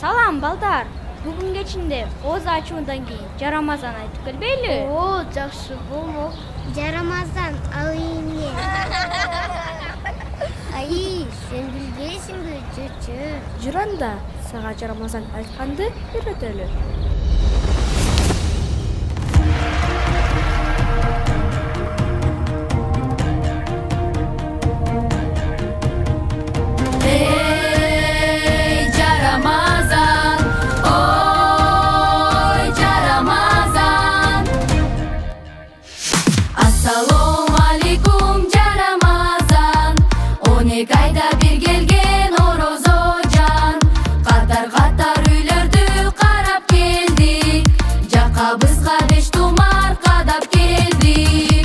Салам балдар. Бүгүн кечинде ооз ачуундан кийин жарамазан айтып келбейли? О, жакшы болмок. Жарамазан, ал эмне? Ай, сен билбейсиңби, чөчө? Жүр анда, сага жарамазан айтканды үйрөтөлү. Assalomu alaykum Jaramazan, 12 ayda bir kelgen Orozojan. Qatar үйлөрдү карап келдик, жакабызга 5 тумар кадап келдик.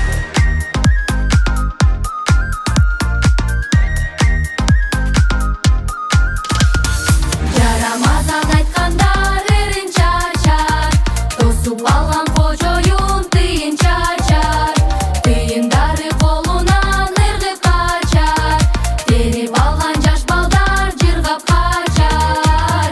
Jaramazan айткандар ырын чачар, тосуп алган кожоюн тыйын чачар. Тыйындары колунан ыргып качар, терип алган жаш балдар жыргап качар.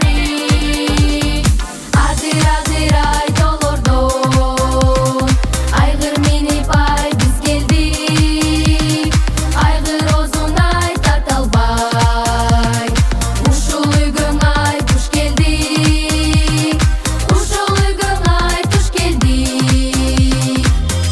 Адыр айдолордон айгыр минип ай биз келдик. Айгыр озун ай таталбай, ушул үйгөң ай туш келдик. Ушул үйгөң ай туш келдик.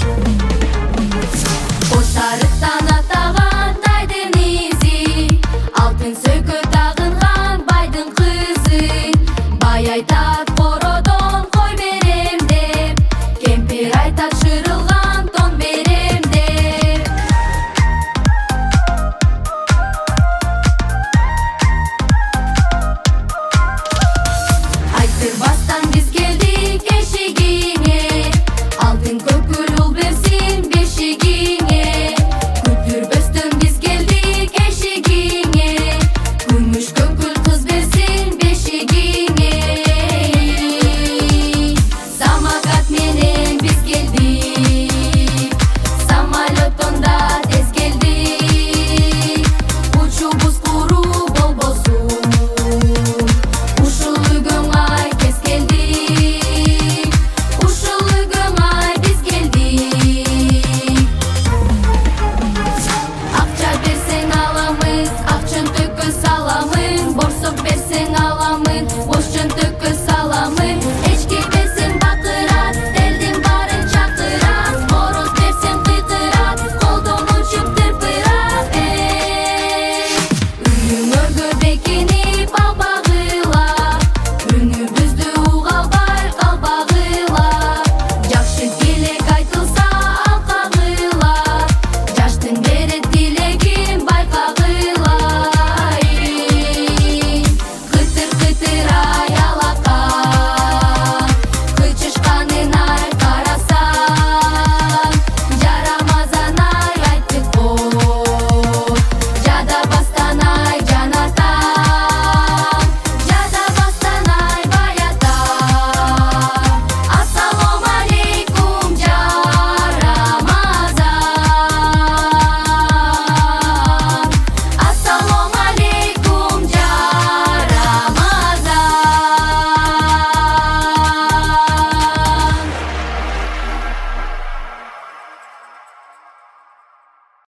Оштарыктан атаган тайдын изи, алтын сөкө тагынган байдын кызы. Бай айтат кородон кой берем деп, кемпир айтат шырылган тон берем деп. Айттырбастан биз келдик эшигиңе, алтын көкүл ул берсин бешигиңе. Күтүрбөстөн биз келдик эшигиңе, күмүш көкүл кыз берсин бешигиңе. Самокат менен биз келдик, самолеттон да тез келдик. Учуубуз куруу болбосун, ушул үйгөң ай кез келдик. Ушул үйгөң ай биз келдик. Акча берсең аламыз, ак чөнтөккө саламын. Борсок берсең аламын, бош чөнтөккө саламын. Эчки берсең бакырат, элдин баарын чакырат. Короз берсең кыйкырат, колдон учуп тырпырат. Үйүң өргө бекин